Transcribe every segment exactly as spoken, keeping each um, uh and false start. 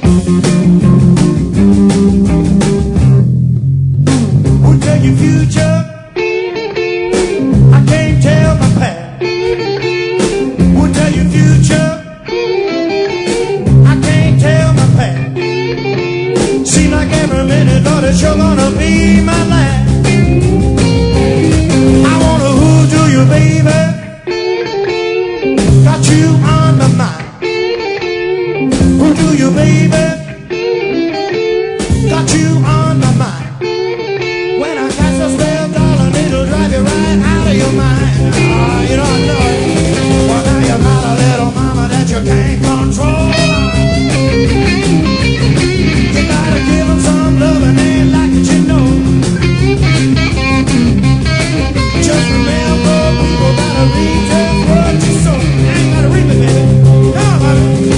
Who tell your future? I can't tell my past. Who tell your future? I can't tell my past. Seems like every minute, Lord, it's sure gonna be my last. I wanna hold to you, baby. Got you on my mind. Who do you, baby? Got you on my mind. When I cast a spell, darling, it'll drive you right out of your mind. Ah, you don't know it. Well, now you got a little mama that you can't control. You gotta give them some love and they like it, you know. Just remember, people gotta read just what you sow. I ain't gotta read it, baby. Come on,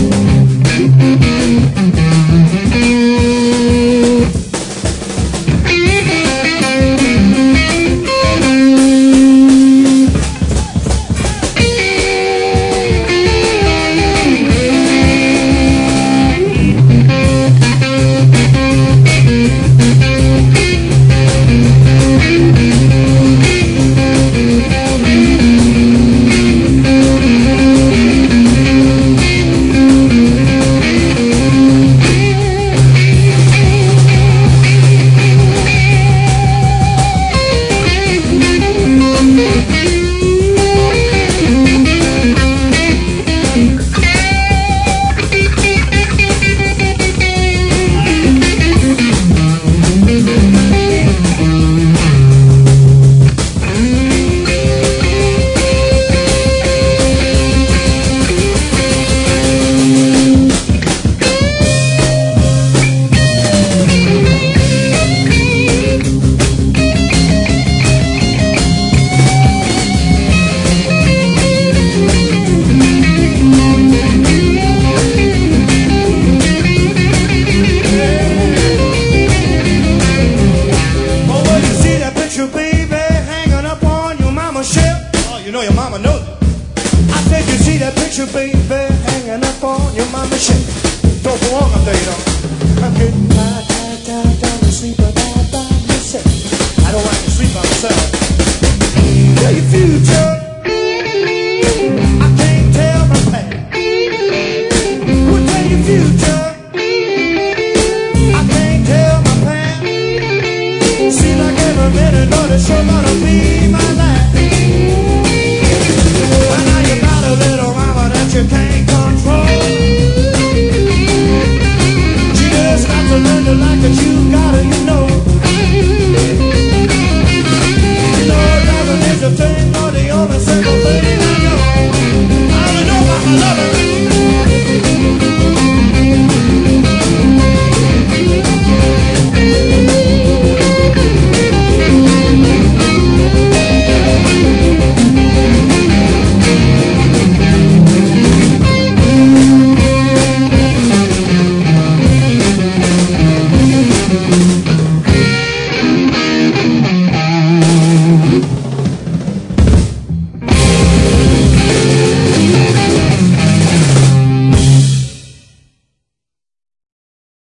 your mama knows it. I said you see that picture, baby, hanging up on your mama's shit. Don't belong up there, you know. I'm getting tired, tired, tired, tired to sleep by by myself. I don't like to sleep by myself. Tell your future.